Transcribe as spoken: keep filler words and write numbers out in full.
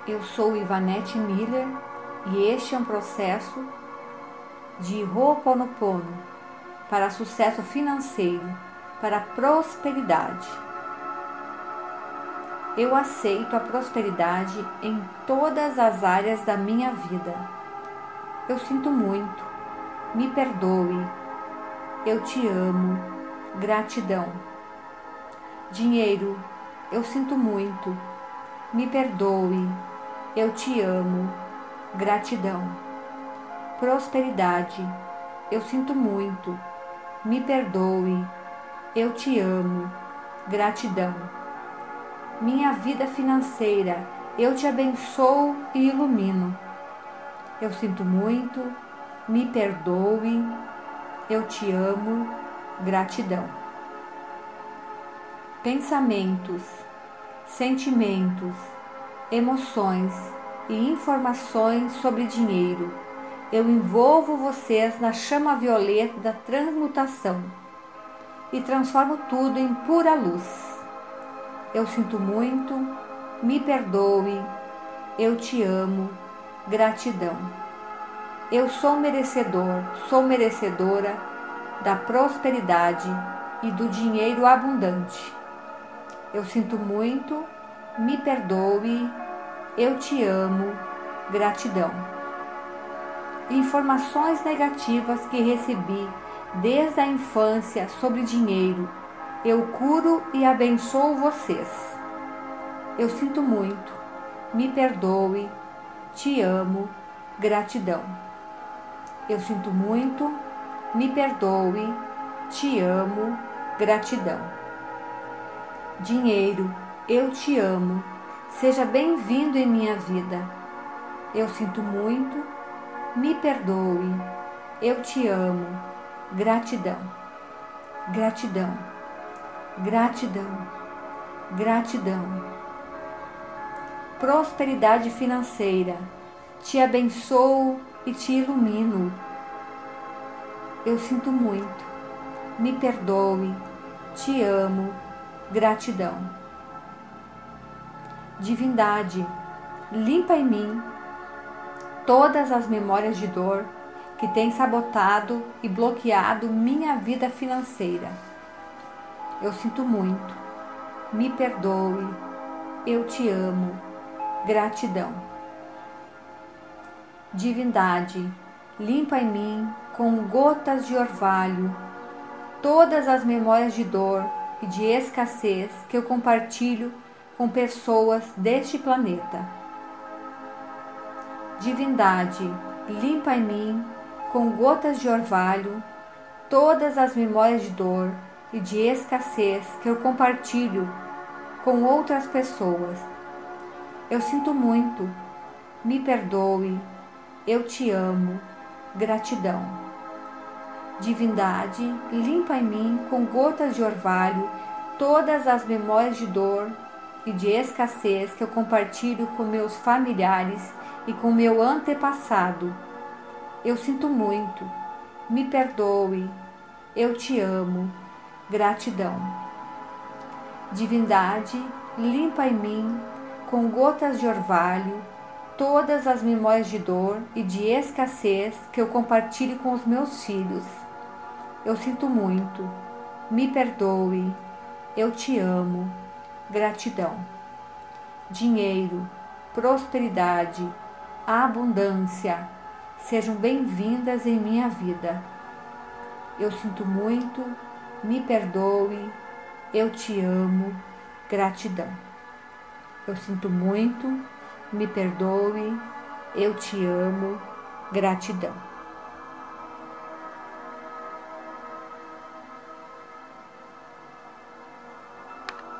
Eu sou Ivanete Miller e este é um processo de Ho'oponopono para sucesso financeiro, para prosperidade. Eu aceito a prosperidade em todas as áreas da minha vida. Eu sinto muito, me perdoe, eu te amo, gratidão. Dinheiro, eu sinto muito, me perdoe, eu te amo, gratidão. Prosperidade, eu sinto muito, me perdoe, eu te amo, gratidão. Minha vida financeira, eu te abençoo e ilumino. Eu sinto muito, me perdoe, eu te amo, gratidão. Pensamentos, sentimentos, emoções e informações sobre dinheiro. Eu envolvo vocês na chama violeta da transmutação e transformo tudo em pura luz. Eu sinto muito, me perdoe, eu te amo, gratidão. Eu sou merecedor, sou merecedora da prosperidade e do dinheiro abundante. Eu sinto muito, me perdoe, eu te amo, gratidão. Informações negativas que recebi desde a infância sobre dinheiro, eu curo e abençoo vocês. Eu sinto muito, me perdoe, te amo, gratidão. Eu sinto muito, me perdoe, te amo, gratidão. Dinheiro, eu te amo, seja bem-vindo em minha vida. Eu sinto muito, me perdoe, eu te amo, gratidão, gratidão, gratidão, gratidão. Prosperidade financeira, te abençoo e te ilumino. Eu sinto muito, me perdoe, te amo, gratidão. Divindade, limpa em mim todas as memórias de dor que têm sabotado e bloqueado minha vida financeira. Eu sinto muito, me perdoe, eu te amo, gratidão. Divindade, limpa em mim com gotas de orvalho todas as memórias de dor e de escassez que eu compartilho com pessoas deste planeta. Divindade, limpa em mim com gotas de orvalho todas as memórias de dor e de escassez que eu compartilho com outras pessoas. Eu sinto muito, me perdoe, eu te amo, gratidão. Divindade, limpa em mim com gotas de orvalho todas as memórias de dor e de escassez que eu compartilho com meus familiares e com meu antepassado. Eu sinto muito, me perdoe, eu te amo, gratidão. Divindade, limpa em mim com gotas de orvalho todas as memórias de dor e de escassez que eu compartilho com os meus filhos. Eu sinto muito, me perdoe, eu te amo, gratidão. Dinheiro, prosperidade, abundância, sejam bem-vindas em minha vida. Eu sinto muito, me perdoe, eu te amo, gratidão. Eu sinto muito, me perdoe, eu te amo, gratidão.